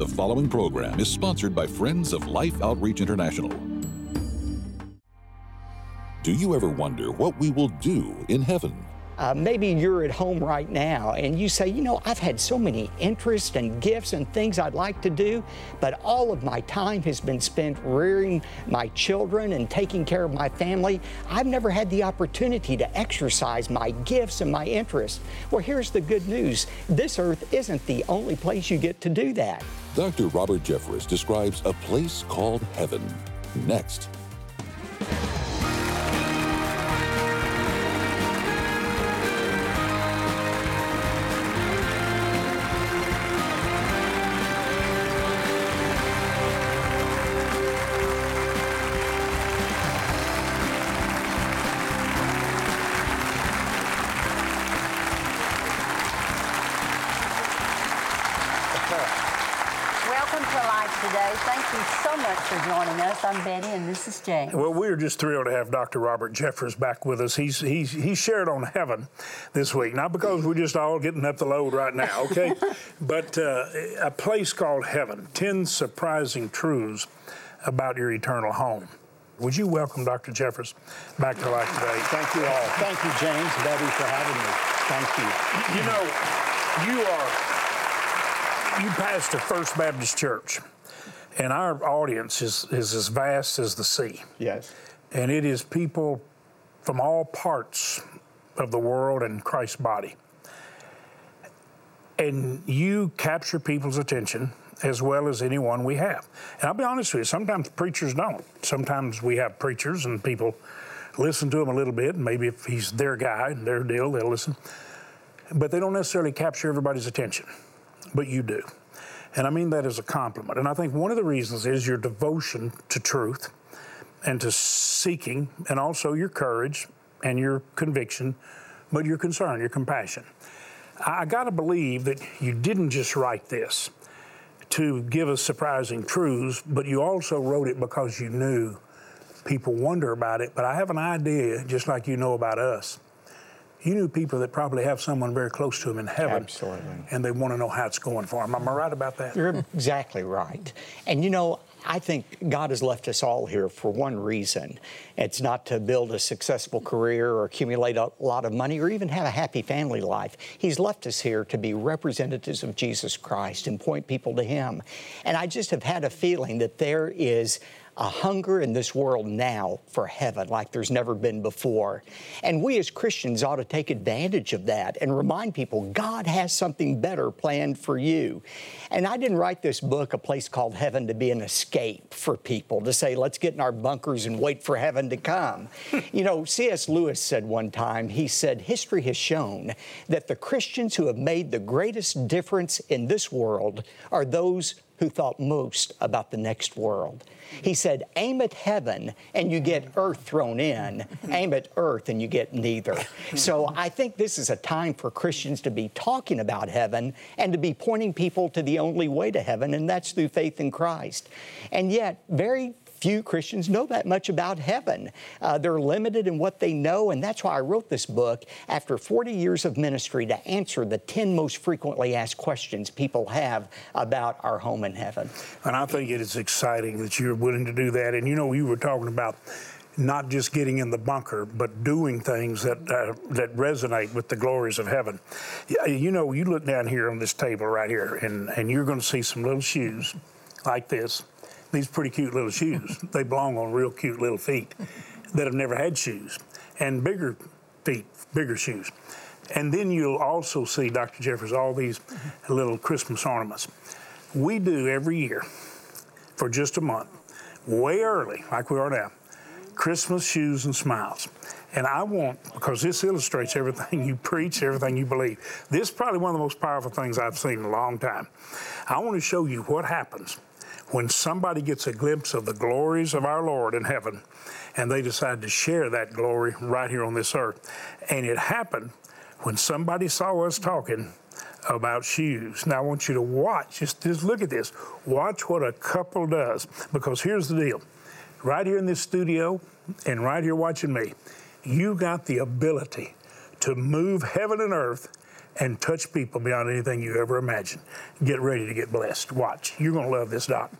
The following program is sponsored by Friends of Life Outreach International. Do you ever wonder what we will do in heaven? Maybe you're at home right now and you say, you know, I've had so many interests and gifts and things I'd like to do, but all of my time has been spent rearing my children and taking care of my family. I've never had the opportunity to exercise my gifts and my interests. Well, here's the good news. This earth isn't the only place you get to do that. Dr. Robert Jeffress describes a place called heaven. Next. For joining us. I'm Betty, and this is James. Well, we're just thrilled to have Dr. Robert Jeffress back with us. He shared on heaven this week, not because we're just all getting up the load right now, okay? But a place called heaven, 10 surprising truths about your eternal home. Would you welcome Dr. Jeffress back to life today? Thank you all. Thank you, James, Betty, for having You me. Thank you. know, you pastor First Baptist Church. And our audience is as vast as the sea. Yes. And it is people from all parts of the world and Christ's body. And you capture people's attention as well as anyone we have. And I'll be honest with you, sometimes preachers don't. Sometimes we have preachers and people listen to them a little bit, and maybe if he's their guy and their deal, they'll listen. But they don't necessarily capture everybody's attention. But you do. And I mean that as a compliment. And I think one of the reasons is your devotion to truth and to seeking, and also your courage and your conviction, but your concern, your compassion. I got to believe that you didn't just write this to give us surprising truths, but you also wrote it because you knew people wonder about it. But I have an idea, just like you know about us. You knew people that probably have someone very close to them in heaven. Absolutely. And they want to know how it's going for them. Am I right about that? You're exactly right. And you know, I think God has left us all here for one reason. It's not to build a successful career or accumulate a lot of money or even have a happy family life. He's left us here to be representatives of Jesus Christ and point people to Him. And I just have had a feeling that there is a hunger in this world now for heaven like there's never been before. And we as Christians ought to take advantage of that and remind people God has something better planned for you. And I didn't write this book, A Place Called Heaven, to be an escape for people, to say, let's get in our bunkers and wait for heaven to come. You know, C.S. Lewis said one time, he said, history has shown that the Christians who have made the greatest difference in this world are those who thought most about the next world. He said, aim at heaven and you get earth thrown in. Aim at earth and you get neither. So I think this is a time for Christians to be talking about heaven and to be pointing people to the only way to heaven, and that's through faith in Christ. And yet, very few Christians know that much about heaven. They're limited in what they know, and that's why I wrote this book after 40 years of ministry to answer the 10 most frequently asked questions people have about our home in heaven. And I think it is exciting that you're willing to do that. And you know, you were talking about not just getting in the bunker, but doing things that resonate with the glories of heaven. You know, you look down here on this table right here, and you're going to see some little shoes like this. These pretty cute little shoes. They belong on real cute little feet that have never had shoes, and bigger feet, bigger shoes. And then you'll also see, Dr. Jeffress, all these little Christmas ornaments. We do every year for just a month, way early, like we are now, Christmas shoes and smiles. And I want, because this illustrates everything you preach, everything you believe. This is probably one of the most powerful things I've seen in a long time. I want to show you what happens when somebody gets a glimpse of the glories of our Lord in heaven and they decide to share that glory right here on this earth. And it happened when somebody saw us talking about shoes. Now I want you to watch, just look at this. Watch what a couple does, because here's the deal. Right here in this studio and right here watching me, you got the ability to move heaven and earth and touch people beyond anything you ever imagined. Get ready to get blessed. Watch. You're going to love this, Doc.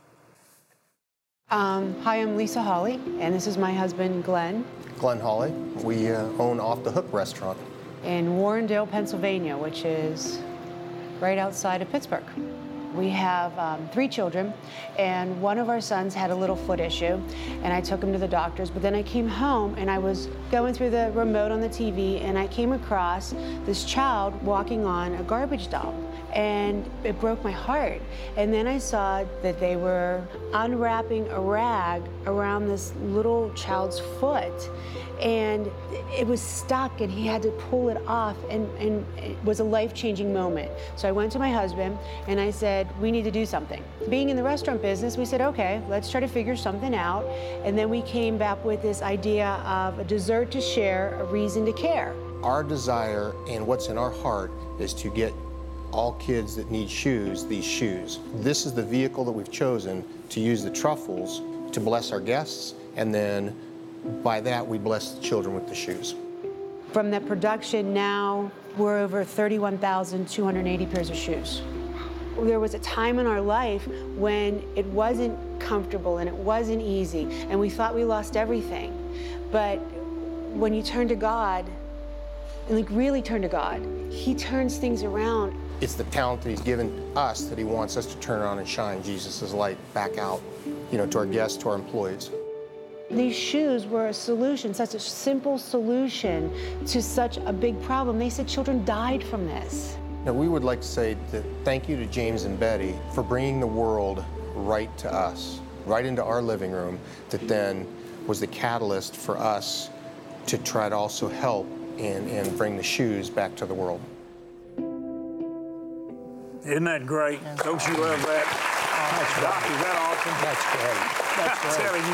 Hi, I'm Lisa Hawley, and this is my husband, Glenn. Glenn Hawley. We own Off the Hook restaurant In Warrendale, Pennsylvania, which is right outside of Pittsburgh. We have 3 children, and one of our sons had a little foot issue, and I took him to the doctors, but then I came home and I was going through the remote on the TV, and I came across this child walking on a garbage dump, and it broke my heart. And then I saw that they were unwrapping a rag around this little child's foot, and it was stuck, and he had to pull it off, and it was a life-changing moment. So I went to my husband and I said, we need to do something. Being in the restaurant business, we said, okay, let's try to figure something out. And then we came back with this idea of a dessert to share, a reason to care. Our desire and what's in our heart is to get all kids that need shoes these shoes. This is the vehicle that we've chosen to use the truffles to bless our guests, and then by that we bless the children with the shoes. From that production now, we're over 31,280 pairs of shoes. There was a time in our life when it wasn't comfortable and it wasn't easy, and we thought we lost everything. But when you turn to God, and really turn to God, He turns things around. It's the talent that He's given us that He wants us to turn on and shine Jesus' light back out, to our guests, to our employees. These shoes were a solution, such a simple solution to such a big problem. They said children died from this. Now, we would like to say that thank you to James and Betty for bringing the world right to us, right into our living room, that then was the catalyst for us to try to also help and bring the shoes back to the world. Isn't that great? Don't you love that? Doc, is that awesome? That's great. That's great. I'm telling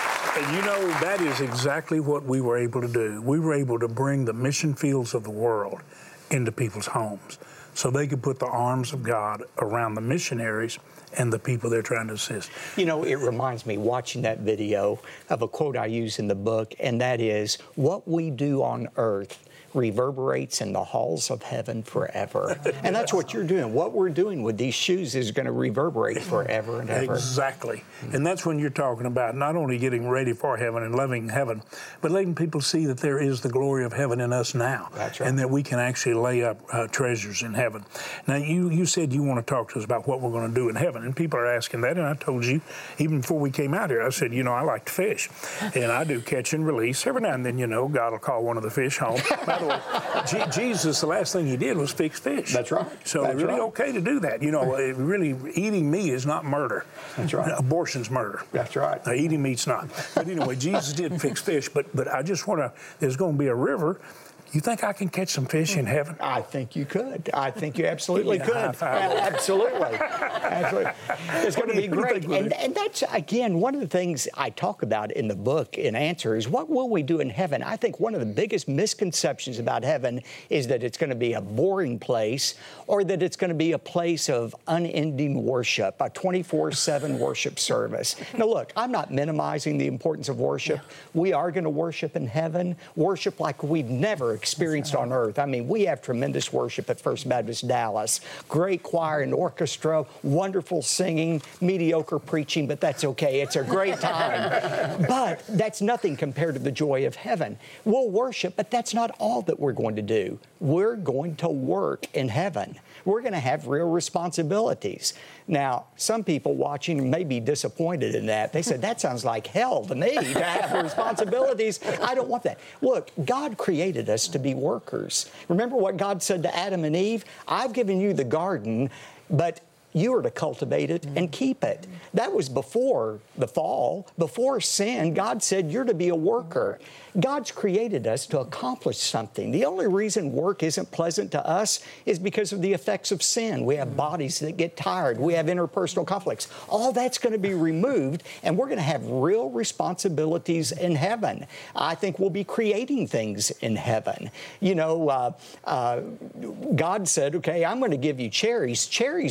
you, that is exactly what we were able to do. We were able to bring the mission fields of the world into people's homes so they could put the arms of God around the missionaries and the people they're trying to assist. It reminds me, watching that video, of a quote I use in the book, and that is, what we do on earth reverberates in the halls of heaven forever. And that's what you're doing. What we're doing with these shoes is going to reverberate forever and ever. Exactly. And that's when you're talking about not only getting ready for heaven and loving heaven, but letting people see that there is the glory of heaven in us now. That's right. And that we can actually lay up treasures in heaven. Now, you said you want to talk to us about what we're going to do in heaven, and people are asking that, and I told you, even before we came out here, I said, I like to fish, and I do catch and release. Every now and then, God will call one of the fish home. By the way, Jesus, the last thing He did was fix fish. That's right. So That's it's really right. okay to do that. Really, eating meat is not murder. That's right. Abortion's murder. That's right. Eating meat's not. But anyway, Jesus did fix fish, but I just there's going to be a river. You think I can catch some fish in heaven? I think you could. I think you absolutely could. Absolutely. Absolutely. It's going to be great. And that's, again, one of the things I talk about in the book in Answer is, what will we do in heaven? I think one of the biggest misconceptions about heaven is that it's going to be a boring place, or that it's going to be a place of unending worship, a 24/7 worship service. Now, look, I'm not minimizing the importance of worship. We are going to worship in heaven, worship like we've never experienced on earth. I mean, we have tremendous worship at First Baptist Dallas. Great choir and orchestra, wonderful singing, mediocre preaching, but that's okay. It's a great time. But that's nothing compared to the joy of heaven. We'll worship, but that's not all that we're going to do. We're going to work in heaven. We're going to have real responsibilities. Now, some people watching may be disappointed in that. They said, that sounds like hell to me, to have responsibilities. I don't want that. Look, God created us to be workers. Remember what God said to Adam and Eve? I've given you the garden, but you are to cultivate it and keep it. That was before the fall, before sin. God said you're to be a worker. God's created us to accomplish something. The only reason work isn't pleasant to us is because of the effects of sin. We have bodies that get tired. We have interpersonal conflicts. All that's going to be removed, and we're going to have real responsibilities in heaven. I think we'll be creating things in heaven. God said, okay, I'm going to give you cherries. Cherries are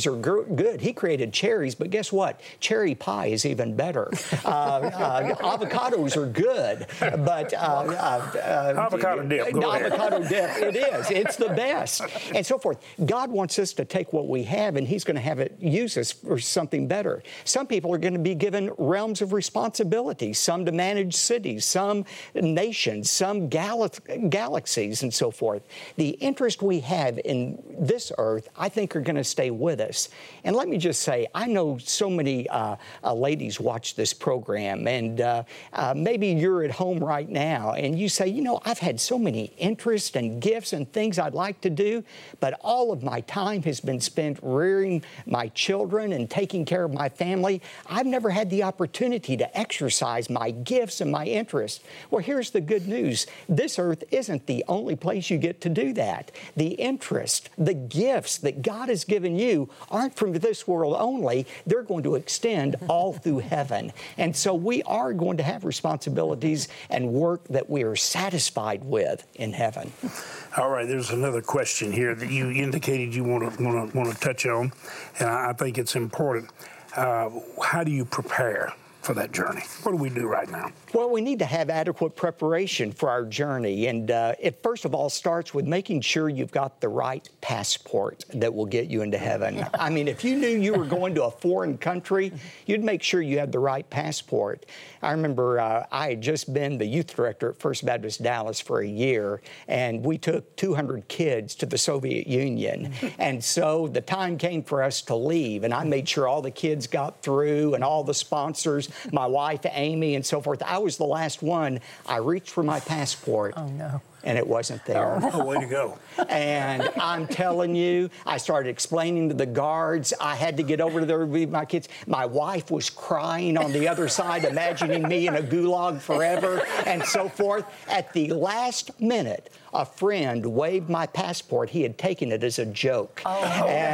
good. He created cherries, but guess what? Cherry pie is even better. Avocados are good, but avocado dip. Avocado dip, it is. It's the best, and so forth. God wants us to take what we have, and He's going to have it use us for something better. Some people are going to be given realms of responsibility, some to manage cities, some nations, some galaxies, and so forth. The interest we have in this earth, I think, are going to stay with us. And let me just say, I know so many ladies watch this program, and maybe you're at home right now, and you say, you know, I've had so many interests and gifts and things I'd like to do, but all of my time has been spent rearing my children and taking care of my family. I've never had the opportunity to exercise my gifts and my interests. Well, here's the good news. This earth isn't the only place you get to do that. The interest, the gifts that God has given you aren't from this world only. They're going to extend all through heaven. And so we are going to have responsibilities and work that we are satisfied with in heaven. All right, there's another question here that you indicated you want to touch on, and I think it's important. How do you prepare for that journey? What do we do right now? Well, we need to have adequate preparation for our journey. And it first of all starts with making sure you've got the right passport that will get you into heaven. I mean, if you knew you were going to a foreign country, you'd make sure you had the right passport. I remember I had just been the youth director at First Baptist Dallas for a year, and we took 200 kids to the Soviet Union. And so the time came for us to leave, and I made sure all the kids got through and all the sponsors, my wife, Amy, and so forth. I was the last one. I reached for my passport. Oh, no. And it wasn't there. Oh, way to go. And I'm telling you, I started explaining to the guards. I had to get over to there with my kids. My wife was crying on the other side, imagining me in a gulag forever and so forth. At the last minute, a friend waved my passport. He had taken it as a joke. Oh.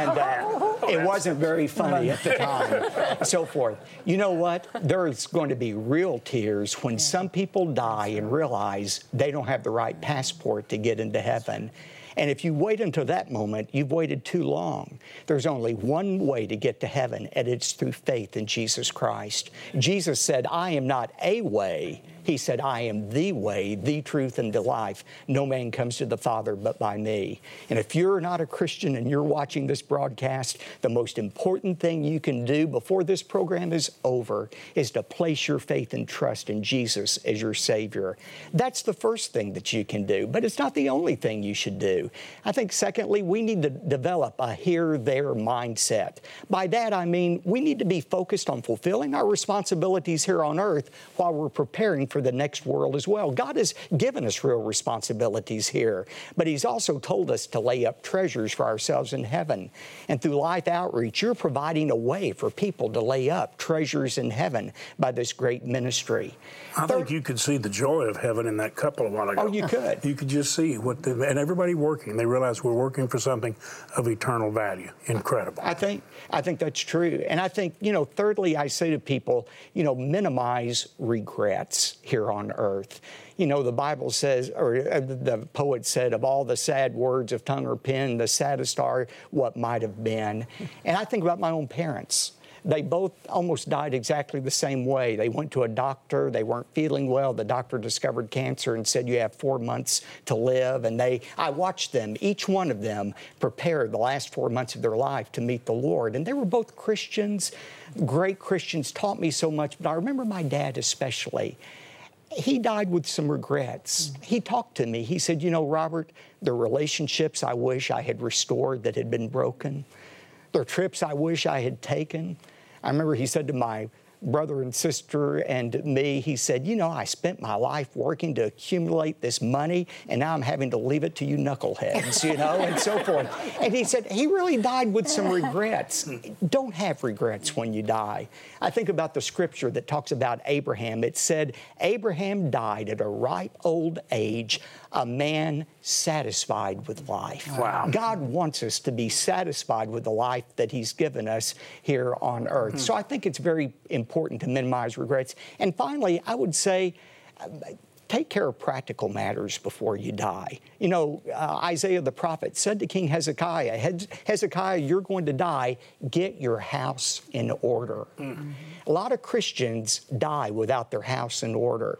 And it wasn't very funny at the time, so forth. You know what? There's going to be real tears when some people die and realize they don't have the right passport to get into heaven. And if you wait until that moment, you've waited too long. There's only one way to get to heaven, and it's through faith in Jesus Christ. Jesus said, I am not a way. He said, I am the way, the truth, and the life. No man comes to the Father but by me. And if you're not a Christian and you're watching this broadcast, the most important thing you can do before this program is over is to place your faith and trust in Jesus as your Savior. That's the first thing that you can do, but it's not the only thing you should do. I think, secondly, we need to develop a here-there mindset. By that, I mean we need to be focused on fulfilling our responsibilities here on earth while we're preparing for the next world as well. God has given us real responsibilities here, but He's also told us to lay up treasures for ourselves in heaven. And through Life Outreach, you're providing a way for people to lay up treasures in heaven by this great ministry. I think you could see the joy of heaven in that couple a while ago. Oh, you could. You could just see and everybody working. They realize we're working for something of eternal value. Incredible. I think that's true. And I think, thirdly, I say to people, minimize regrets here on earth. The Bible says, or the poet said, of all the sad words of tongue or pen, the saddest are what might have been. And I think about my own parents. They both almost died exactly the same way. They went to a doctor. They weren't feeling well. The doctor discovered cancer and said, you have 4 months to live. And I watched them, each one of them, prepare the last 4 months of their life to meet the Lord. And they were both Christians, great Christians, taught me so much. But I remember my dad especially. He died with some regrets. He talked to me. He said, Robert, the relationships I wish I had restored that had been broken, there are trips I wish I had taken. I remember he said to my brother and sister and me, he said, I spent my life working to accumulate this money, and now I'm having to leave it to you knuckleheads, and so forth. And he said, he really died with some regrets. Don't have regrets when you die. I think about the scripture that talks about Abraham. It said, Abraham died at a ripe old age, a man satisfied with life. Wow. God wants us to be satisfied with the life that He's given us here on earth. So I think it's very important to minimize regrets. And finally, I would say, take care of practical matters before you die. You know, Isaiah the prophet said to King Hezekiah, Hezekiah, you're going to die. Get your house in order. Mm-hmm. A lot of Christians die without their house in order.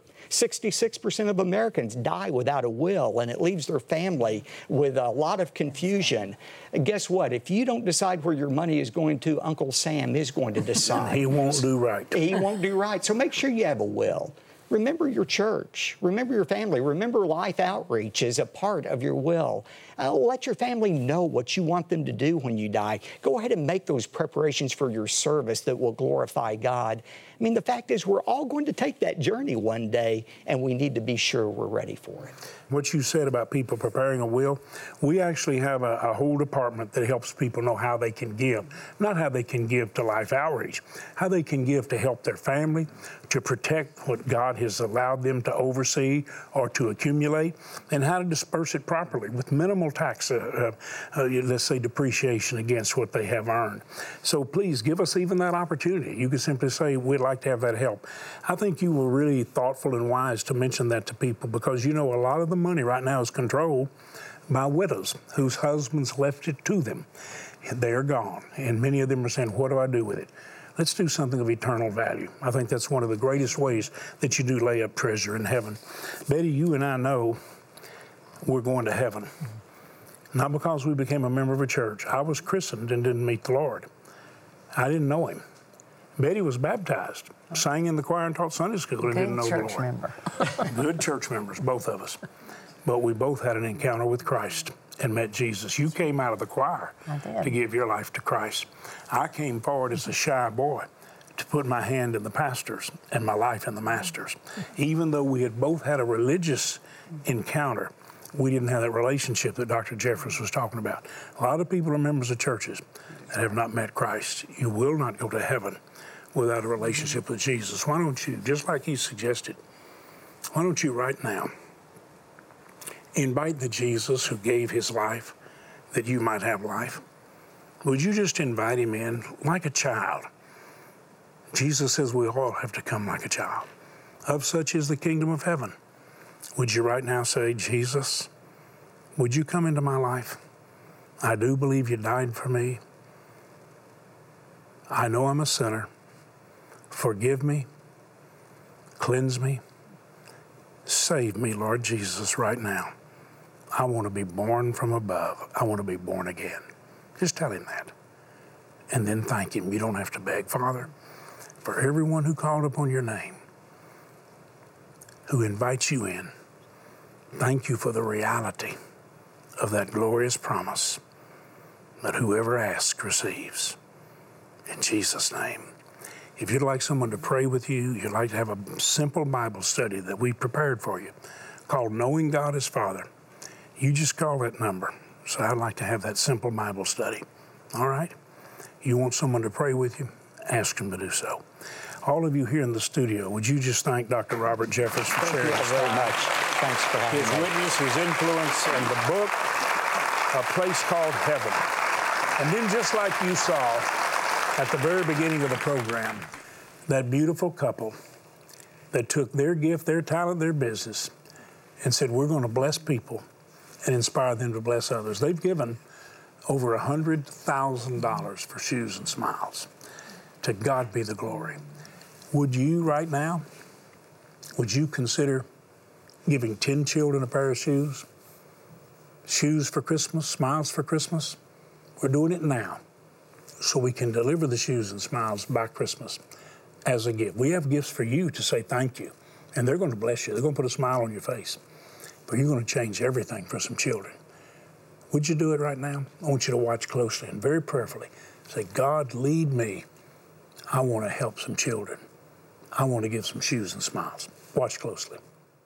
66% of Americans die without a will, and it leaves their family with a lot of confusion. And guess what? If you don't decide where your money is going to, Uncle Sam is going to decide. He won't do right. He won't do right. So make sure you have a will. Remember your church. Remember your family. Remember Life Outreach is a part of your will. Let your family know what you want them to do when you die. Go ahead and make those preparations for your service that will glorify God. I mean, the fact is we're all going to take that journey one day, and we need to be sure we're ready for it. What you said about people preparing a will, we actually have a whole department that helps people know how they can give. Not how they can give to Life Outreach, how they can give to help their family, to protect what God has allowed them to oversee or to accumulate, and how to disperse it properly with minimal tax, let's say depreciation against what they have earned. So please give us even that opportunity. You can simply say, we'd like to have that help. I think you were really thoughtful and wise to mention that to people, because you know a lot of the money right now is controlled by widows whose husbands left it to them. They are gone, and many of them are saying, what do I do with it? Let's do something of eternal value. I think that's one of the greatest ways that you do lay up treasure in heaven. Betty, you and I know we're going to heaven. Not because we became a member of a church. I was christened and didn't meet the Lord. I didn't know Him. Betty was baptized, sang in the choir and taught Sunday school and didn't know the Lord. Good church member. Good church members, both of us. But we both had an encounter with Christ and met Jesus. You came out of the choir to give your life to Christ. I came forward as a shy boy to put my hand in the pastor's and my life in the master's. Even though we had both had a religious encounter, we didn't have that relationship that Dr. Jeffress was talking about. A lot of people are members of churches that have not met Christ. You will not go to heaven without a relationship with Jesus. Why don't you, just like he suggested, why don't you right now invite the Jesus who gave his life that you might have life? Would you just invite him in like a child? Jesus says we all have to come like a child. Of such is the kingdom of heaven. Would you right now say, Jesus, would you come into my life? I do believe you died for me. I know I'm a sinner. Forgive me. Cleanse me. Save me, Lord Jesus, right now. I want to be born from above. I want to be born again. Just tell him that. And then thank him. You don't have to beg. Father, for everyone who called upon your name, who invites you in, thank you for the reality of that glorious promise that whoever asks receives. In Jesus' name. If you'd like someone to pray with you, you'd like to have a simple Bible study that we prepared for you called Knowing God as Father, you just call that number. So I'd like to have that simple Bible study. All right? You want someone to pray with you? Ask him to do so. All of you here in the studio, would you just thank Dr. Robert Jeffress for sharing Thank you very much. Thanks for having his me. witness, his influence, and the book, A Place Called Heaven. And then just like you saw at the very beginning of the program, that beautiful couple that took their gift, their talent, their business, and said, we're going to bless people and inspire them to bless others. They've given over $100,000 for Shoes and Smiles. To God be the glory. Would you right now, would you consider giving 10 children a pair of shoes? Shoes for Christmas, smiles for Christmas? We're doing it now so we can deliver the shoes and smiles by Christmas as a gift. We have gifts for you to say thank you, and they're going to bless you. They're going to put a smile on your face, but you're going to change everything for some children. Would you do it right now? I want you to watch closely and very prayerfully. Say, God, lead me. I want to help some children. I want to give some shoes and smiles. Watch closely.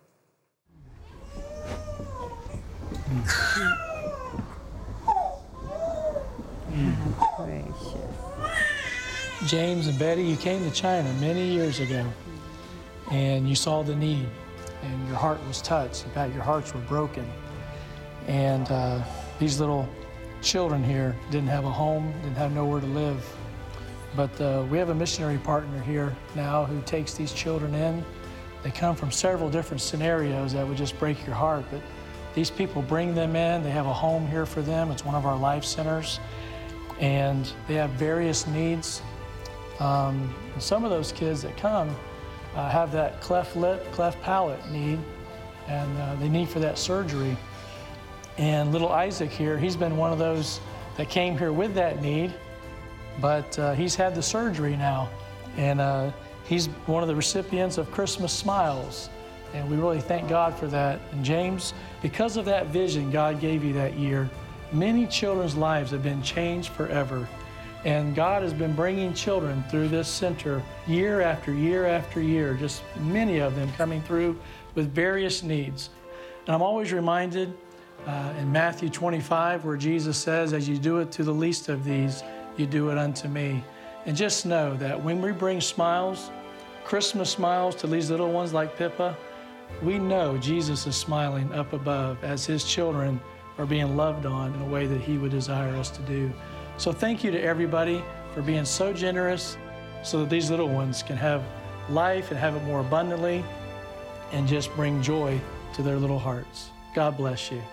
James and Betty, you came to China many years ago, and you saw the need, and your heart was touched. In fact, your hearts were broken. And these little children here didn't have a home, didn't have nowhere to live. But we have a missionary partner here now who takes these children in, They come from several different scenarios that would just break your heart, but these people bring them in. They have a home here for them. It's one of our life centers, and they have various needs. And some of those kids that come have that cleft lip, cleft palate need, and they need for that surgery. And little Isaac here, he's been one of those that came here with that need, but he's had the surgery now, and he's one of the recipients of Christmas Smiles, and we really thank God for that. And James, because of that vision God gave you that year, many children's lives have been changed forever. And God has been bringing children through this center year after year after year, just many of them coming through with various needs. And I'm always reminded in Matthew 25, where Jesus says, as you do it to the least of these, you do it unto me. And just know that when we bring smiles, Christmas smiles to these little ones like Pippa, we know Jesus is smiling up above as his children are being loved on in a way that he would desire us to do. So thank you to everybody for being so generous so that these little ones can have life and have it more abundantly and just bring joy to their little hearts. God bless you.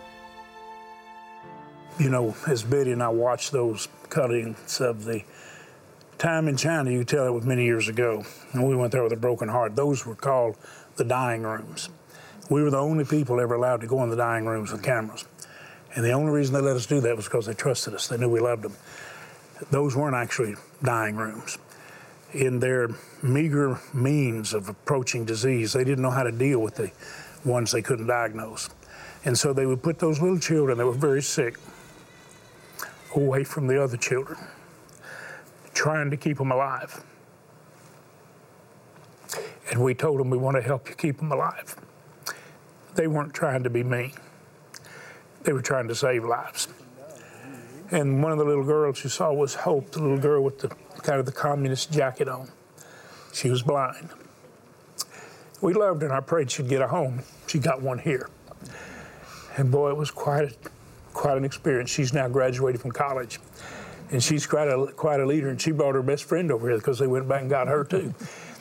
You know, as Betty and I watched those cuttings of the time in China, you can tell it was many years ago, and we went there with a broken heart. Those were called the dying rooms. We were the only people ever allowed to go in the dying rooms with cameras. And the only reason they let us do that was because they trusted us. They knew we loved them. Those weren't actually dying rooms. In their meager means of approaching disease, they didn't know how to deal with the ones they couldn't diagnose. And so they would put those little children that were very sick away from the other children, trying to keep them alive. And we told them, we want to help you keep them alive. They weren't trying to be mean. They were trying to save lives. And one of the little girls you saw was Hope, the little girl with the kind of the communist jacket on. She was blind. We loved her, and I prayed she'd get a home. She got one here. And boy, it was quite an experience. She's now graduated from college, and she's quite a leader, and she brought her best friend over here because they went back and got her too.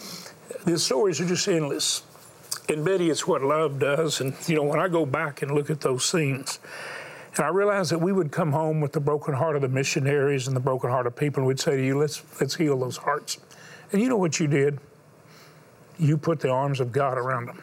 The stories are just endless. And Betty, it's what love does. And, you know, when I go back and look at those scenes, and I realize that we would come home with the broken heart of the missionaries and the broken heart of people, and we'd say to you, let's heal those hearts. And you know what you did? You put the arms of God around them.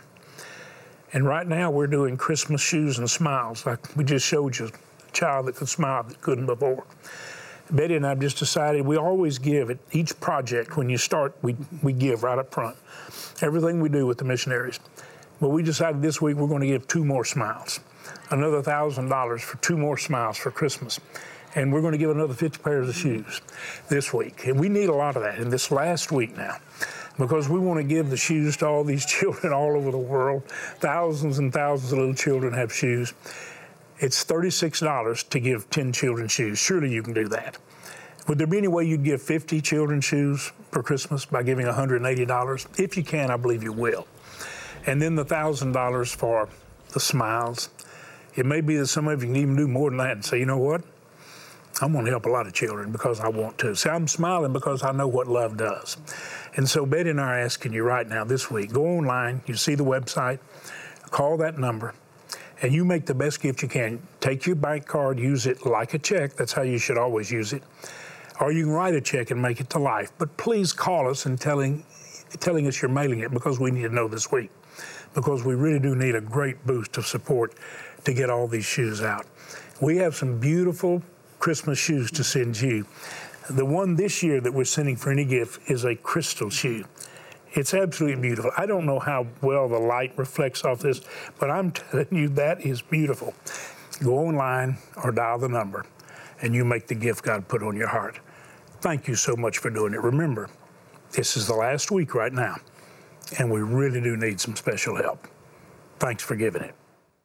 And right now we're doing Christmas shoes and smiles, like we just showed you, a child that could smile that couldn't before. Betty and I have just decided we always give at each project. When you start, we give right up front. Everything we do with the missionaries. But we decided this week we're going to give 2 more smiles. Another $1,000 for 2 more smiles for Christmas. And we're going to give another 50 pairs of shoes this week. And we need a lot of that in this last week now, because we want to give the shoes to all these children all over the world. Thousands and thousands of little children have shoes. It's $36 to give 10 children shoes. Surely you can do that. Would there be any way you'd give 50 children shoes for Christmas by giving $180? If you can, I believe you will. And then the $1,000 for the smiles. It may be that some of you can even do more than that and say, you know what? I'm going to help a lot of children because I want to. See, I'm smiling because I know what love does. And so Betty and I are asking you right now this week, go online, you see the website, call that number, and you make the best gift you can. Take your bank card, use it like a check. That's how you should always use it. Or you can write a check and make it to life. But please call us and telling us you're mailing it, because we need to know this week. Because we really do need a great boost of support to get all these shoes out. We have some beautiful Christmas shoes to send you. The one this year that we're sending for any gift is a crystal shoe. It's absolutely beautiful. I don't know how well the light reflects off this, but I'm telling you, that is beautiful. Go online or dial the number, and you make the gift God put on your heart. Thank you so much for doing it. Remember, this is the last week right now, and we really do need some special help. Thanks for giving it.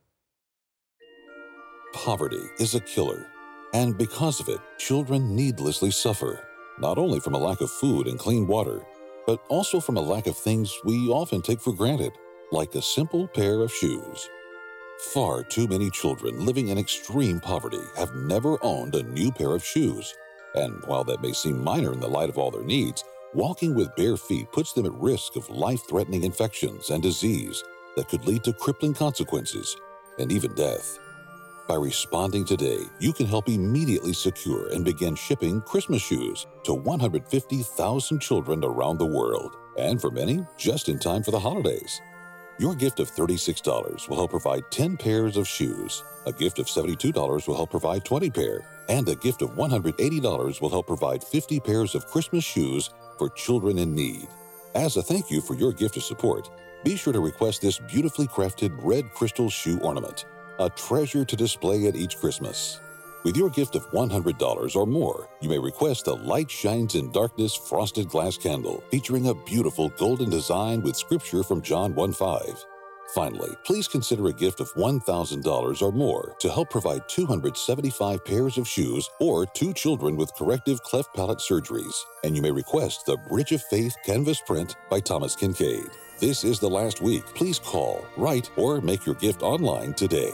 Poverty is a killer, and because of it, children needlessly suffer, not only from a lack of food and clean water, but also from a lack of things we often take for granted, like a simple pair of shoes. Far too many children living in extreme poverty have never owned a new pair of shoes. And while that may seem minor in the light of all their needs, Walking with bare feet puts them at risk of life-threatening infections and disease that could lead to crippling consequences and even death. By responding today, you can help immediately secure and begin shipping Christmas shoes to 150,000 children around the world, and for many, just in time for the holidays. Your gift of $36 will help provide 10 pairs of shoes. A gift of $72 will help provide 20 pair, and a gift of $180 will help provide 50 pairs of Christmas shoes for children in need. As a thank you for your gift of support, be sure to request this beautifully crafted red crystal shoe ornament, a treasure to display at each Christmas. With your gift of $100 or more, you may request the Light Shines in Darkness frosted glass candle featuring a beautiful golden design with scripture from John 1:5. Finally, please consider a gift of $1,000 or more to help provide 275 pairs of shoes or 2 children with corrective cleft palate surgeries. And you may request the Bridge of Faith canvas print by Thomas Kincaid. This is the last week. Please call, write, or make your gift online today.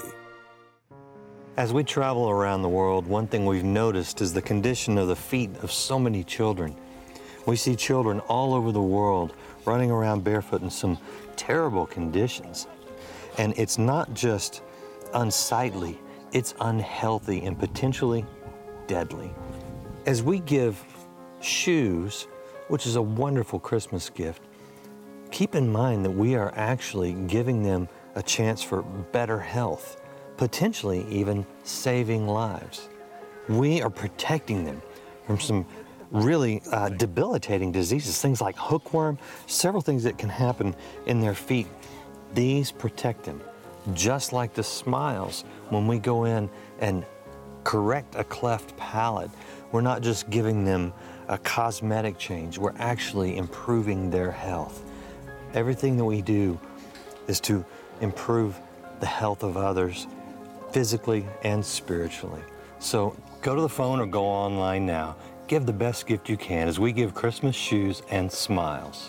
As we travel around the world, one thing we've noticed is the condition of the feet of so many children. We see children all over the world running around barefoot in some terrible conditions. And it's not just unsightly, it's unhealthy and potentially deadly. As we give shoes, which is a wonderful Christmas gift, keep in mind that we are actually giving them a chance for better health, potentially even saving lives. We are protecting them from some really debilitating diseases, things like hookworm, several things that can happen in their feet. These protect them, just like the smiles when we go in and correct a cleft palate. We're not just giving them a cosmetic change, we're actually improving their health. Everything that we do is to improve the health of others, physically and spiritually. So go to the phone or go online now. Give the best gift you can as we give Christmas shoes and smiles.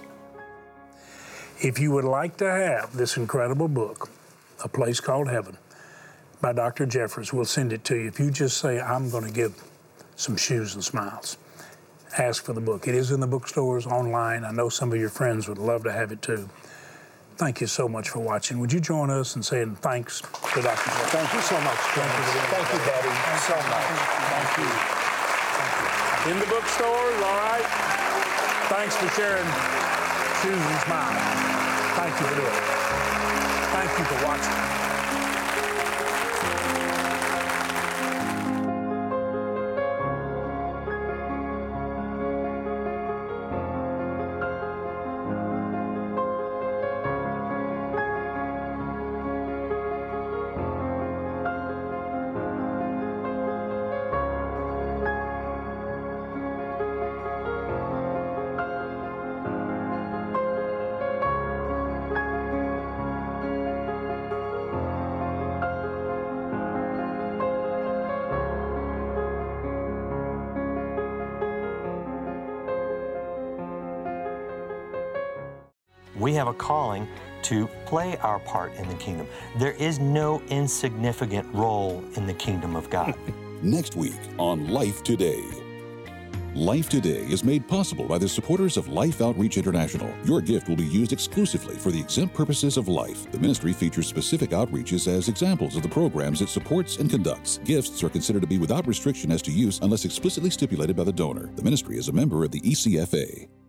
If you would like to have this incredible book, A Place Called Heaven, by Dr. Jeffress, we'll send it to you. If you just say, I'm going to give some shoes and smiles, ask for the book. It is in the bookstores, online. I know some of your friends would love to have it too. Thank you so much for watching. Would you join us in saying thanks to Dr. Jeffress? Thank you so much, James. Thank you, Betty, so much. Thank you. In the bookstores, all right? Thanks for sharing Shoes and Smiles. Thank you for doing it. Thank you for watching. We have a calling to play our part in the kingdom. There is no insignificant role in the kingdom of God. Next week on Life Today. Life Today is made possible by the supporters of Life Outreach International. Your gift will be used exclusively for the exempt purposes of life. The ministry features specific outreaches as examples of the programs it supports and conducts. Gifts are considered to be without restriction as to use unless explicitly stipulated by the donor. The ministry is a member of the ECFA.